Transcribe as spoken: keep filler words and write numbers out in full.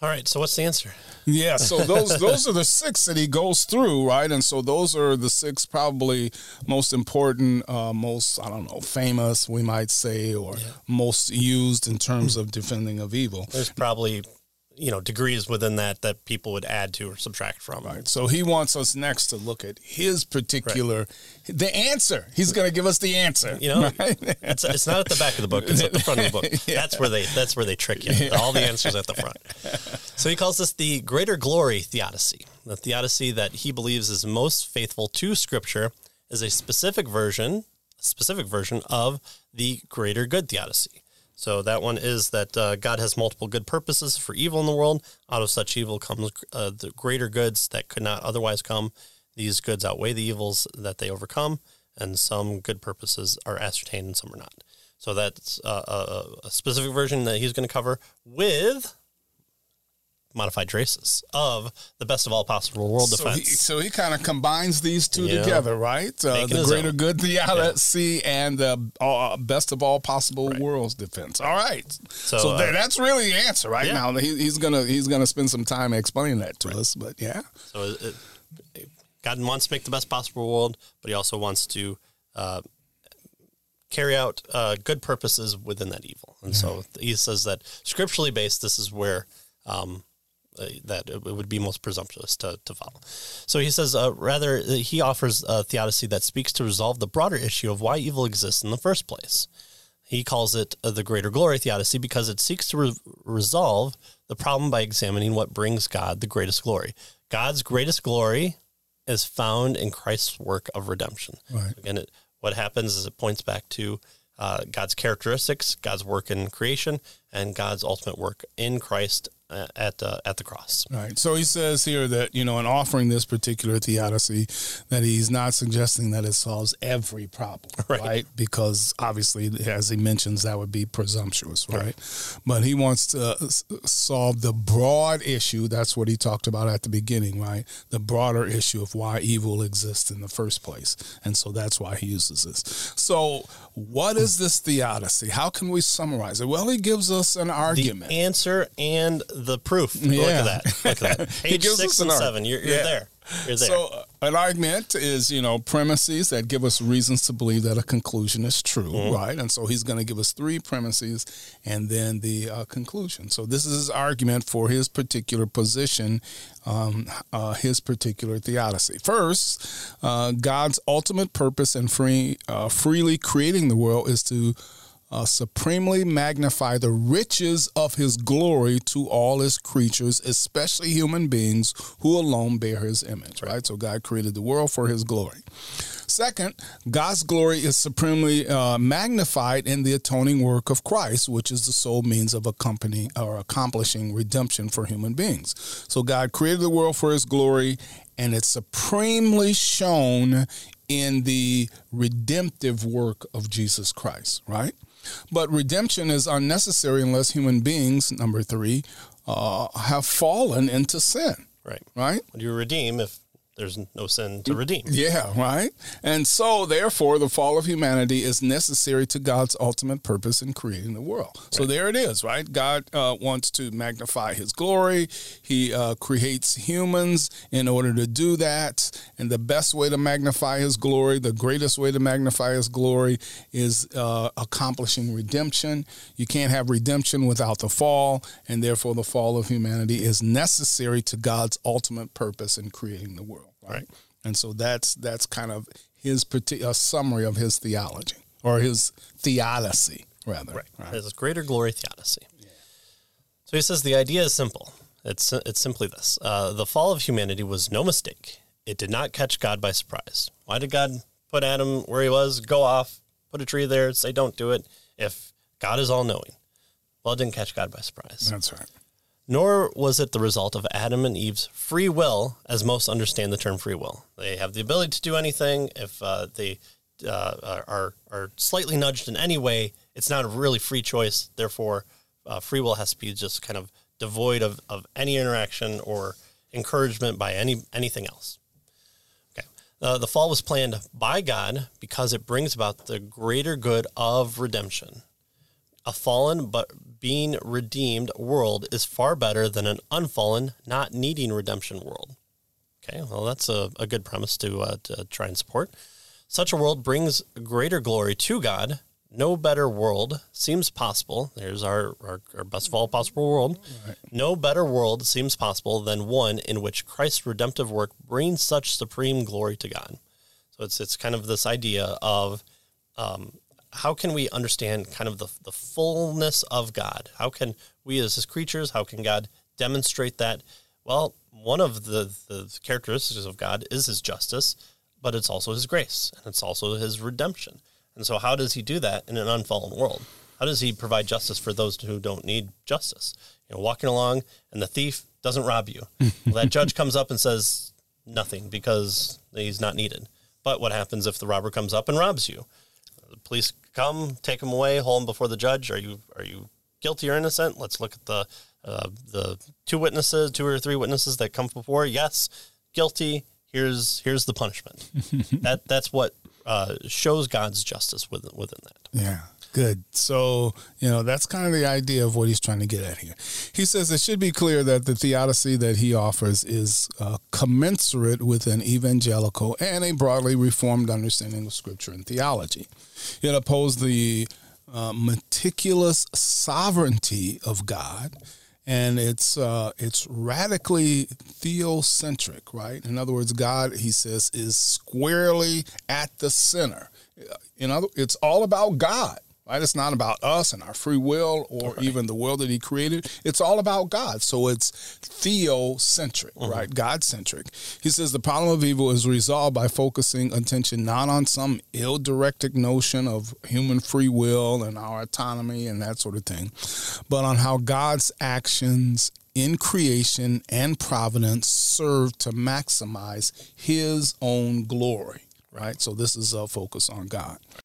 All right, so what's the answer? Yeah, so those those are the six that he goes through, right? And so those are the six probably most important, uh, most, I don't know, famous, we might say, or yeah. most used in terms of defending of evil. There's probably, you know, degrees within that that people would add to or subtract from. Right. So he wants us next to look at his particular, right. the answer. He's going to give us the answer. You know, right? it's, it's not at the back of the book. It's at the front of the book. Yeah. That's where they that's where they trick you. All the answers at the front. So he calls this the greater glory theodicy. The theodicy that he believes is most faithful to Scripture is a specific version, a specific version of the greater good theodicy. So that one is that uh, God has multiple good purposes for evil in the world. Out of such evil comes uh, the greater goods that could not otherwise come. These goods outweigh the evils that they overcome, and some good purposes are ascertained and some are not. So that's uh, a, a specific version that he's going to cover with modified traces of the best of all possible world so defense. He, so he kind of combines these two yeah. together, right? Uh, the greater own. good theodicy yeah. and the uh, best of all possible right. worlds defense. All right. So, so uh, that's really the answer right yeah. now. He, he's gonna he's gonna spend some time explaining that to right. us. But yeah. So it, it, God wants to make the best possible world, but he also wants to uh, carry out uh, good purposes within that evil. And mm-hmm. so he says that scripturally based, this is where um, Uh, that it would be most presumptuous to, to follow. So he says, uh, rather, he offers a theodicy that speaks to resolve the broader issue of why evil exists in the first place. He calls it uh, the greater glory theodicy because it seeks to re- resolve the problem by examining what brings God the greatest glory. God's greatest glory is found in Christ's work of redemption. Right. Again, it, what happens is it points back to uh, God's characteristics, God's work in creation, and God's ultimate work in Christ at uh, at the cross. Right. So he says here that, you know, in offering this particular theodicy, that he's not suggesting that it solves every problem, right? right? Because obviously, as he mentions, that would be presumptuous, right? right? But he wants to solve the broad issue. That's what he talked about at the beginning, right? The broader issue of why evil exists in the first place. And so that's why he uses this. So what is this theodicy? How can we summarize it? Well, he gives us an argument. The answer and the proof. Yeah. Look at that. Look at that. Page six and seven. You're, you're yeah. there. You're there. So uh, an argument is, you know, premises that give us reasons to believe that a conclusion is true, mm-hmm. right? And so he's going to give us three premises and then the uh, conclusion. So this is his argument for his particular position, um, uh, his particular theodicy. First, uh, God's ultimate purpose in free, uh, freely creating the world is to Uh, supremely magnify the riches of his glory to all his creatures, especially human beings who alone bear his image, right? So God created the world for his glory. Second, God's glory is supremely uh, magnified in the atoning work of Christ, which is the sole means of accompanying or accomplishing redemption for human beings. So God created the world for his glory, and it's supremely shown in the redemptive work of Jesus Christ, right? But redemption is unnecessary unless human beings, number three, uh, have fallen into sin. Right. Right? What do you redeem if there's no sin to redeem? Yeah, right? And so, therefore, the fall of humanity is necessary to God's ultimate purpose in creating the world. Right. So there it is, right? God uh, wants to magnify his glory. He uh, creates humans in order to do that. And the best way to magnify his glory, the greatest way to magnify his glory is uh, accomplishing redemption. You can't have redemption without the fall, and therefore the fall of humanity is necessary to God's ultimate purpose in creating the world. Right. And so that's that's kind of his particular summary of his theology or his theodicy, rather. Right. right. His greater glory theodicy. Yeah. So he says the idea is simple. It's it's simply this. Uh, the fall of humanity was no mistake. It did not catch God by surprise. Why did God put Adam where he was, go off, put a tree there, say don't do it, if God is all-knowing? Well, it didn't catch God by surprise. That's right. Nor was it the result of Adam and Eve's free will, as most understand the term free will. They have the ability to do anything. If uh, they uh, are are slightly nudged in any way, it's not a really free choice. Therefore, uh, free will has to be just kind of devoid of, of any interaction or encouragement by any anything else. Okay, uh, the fall was planned by God because it brings about the greater good of redemption. A fallen but being redeemed world is far better than an unfallen, not needing redemption world. Okay, well, that's a, a good premise to, uh, to try and support. Such a world brings greater glory to God. No better world seems possible. There's our, our, our best of all possible world. Right. No better world seems possible than one in which Christ's redemptive work brings such supreme glory to God. So it's it's kind of this idea of um, how can we understand kind of the, the fullness of God? How can we as his creatures, how can God demonstrate that? Well, one of the, the characteristics of God is his justice, but it's also his grace, and it's also his redemption. And so how does he do that in an unfallen world? How does he provide justice for those who don't need justice? You know, walking along, and the thief doesn't rob you. Well, that judge comes up and says nothing because he's not needed. But what happens if the robber comes up and robs you? The police come, take him away, hold him before the judge. Are you are you guilty or innocent? Let's look at the uh, the two witnesses, two or three witnesses that come before. Yes, guilty. Here's here's the punishment. that that's what uh, shows God's justice within within that. Yeah. Good. So, you know, that's kind of the idea of what he's trying to get at here. He says it should be clear that the theodicy that he offers is uh, commensurate with an evangelical and a broadly reformed understanding of Scripture and theology. It opposes the uh, meticulous sovereignty of God, and it's uh, it's radically theocentric, right? In other words, God, he says, is squarely at the center. In other, it's all about God. Right? It's not about us and our free will or right. even the world that he created. It's all about God. So it's theocentric, mm-hmm. right? God-centric. He says the problem of evil is resolved by focusing attention not on some ill-directed notion of human free will and our autonomy and that sort of thing, but on how God's actions in creation and providence serve to maximize his own glory. Right, so this is a focus on God.